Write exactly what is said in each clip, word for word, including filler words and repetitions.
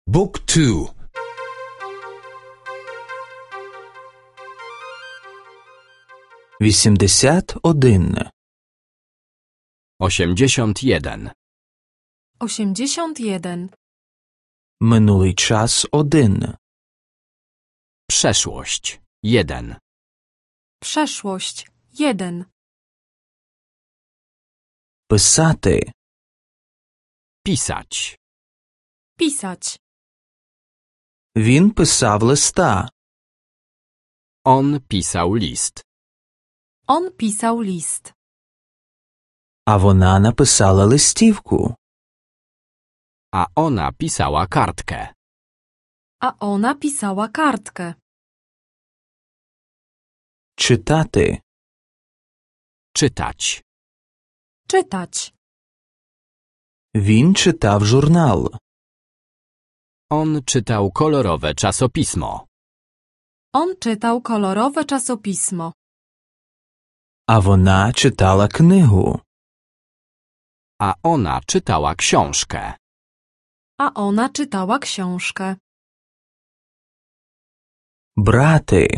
Book two. Вісімдесят один. Osiemdziesiąt jeden. Osiemdziesiąt jeden. Минулий час один. Przeszłość. Jeden. Przeszłość. Jeden. Писати. Pisać. Pisać. Він писав листа. On pisał list. On pisał list. А вона написала листівку. A ona pisała kartkę. A ona pisała kartkę. Читати. Czytać. Czytać. Він читав журнал. On czytał kolorowe czasopismo. On czytał kolorowe czasopismo. А вона читала книгу. A ona czytała książkę. A ona czytała książkę. Брати.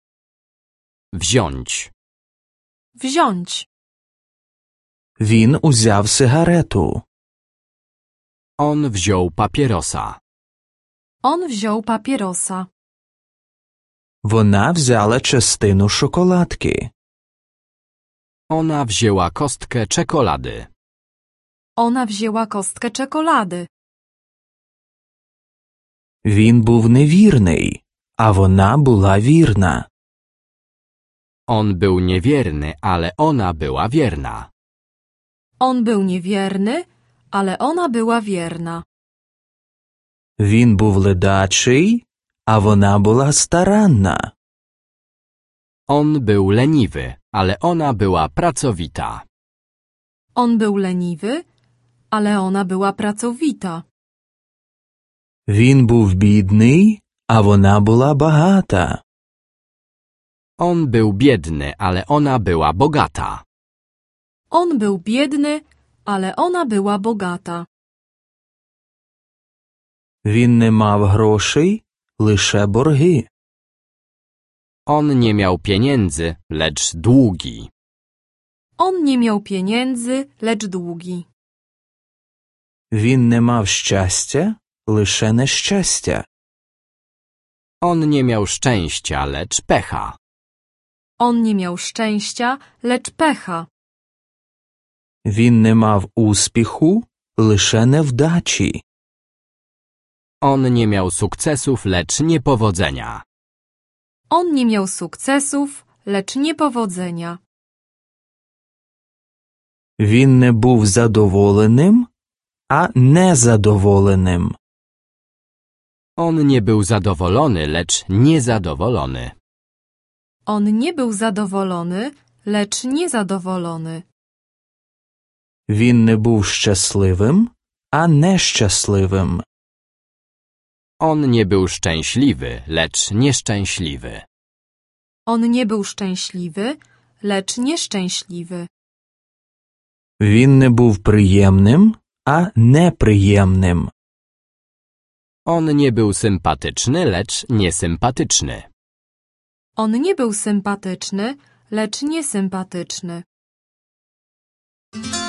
Wziąć. Wziąć. Він узяв сигарету. On wziął papierosa. On wziął papierosa. Вона взяла частину шоколадки. Ona wzięła kostkę czekolady. Ona wzięła kostkę czekolady. Він був невірний, а вона була вірна. On był niewierny, ale ona była wierna. On był niewierny, ale ona była wierna. Він був ледачий, а вона була старанна. On był leniwy, ale ona była pracowita. On był leniwy, ale ona była pracowita. Він був бідний, а вона була багата. On był biedny, ale ona była bogata. On był biedny, ale ona była bogata. Він не мав грошей, лише борги. On nie miał pieniędzy, lecz długi. On nie miał pieniędzy, lecz długi. Він не мав щастя, лише нещастя. On nie miał szczęścia, lecz pecha. On nie miał szczęścia, lecz pecha. Він не мав успіху, лише невдачі. On nie miał sukcesów, lecz niepowodzenia. On nie miał sukcesów, lecz niepowodzenia. Він не був задоволеним, а незадоволеним. On nie był zadowolony, lecz niezadowolony. On nie był zadowolony, lecz niezadowolony. Він не був щасливим, а нещасливим. On nie był szczęśliwy, lecz nieszczęśliwy. On nie był szczęśliwy, lecz nieszczęśliwy. Він не був приємним, а неприємним. On nie był sympatyczny, lecz niesympatyczny. On nie był sympatyczny, lecz niesympatyczny.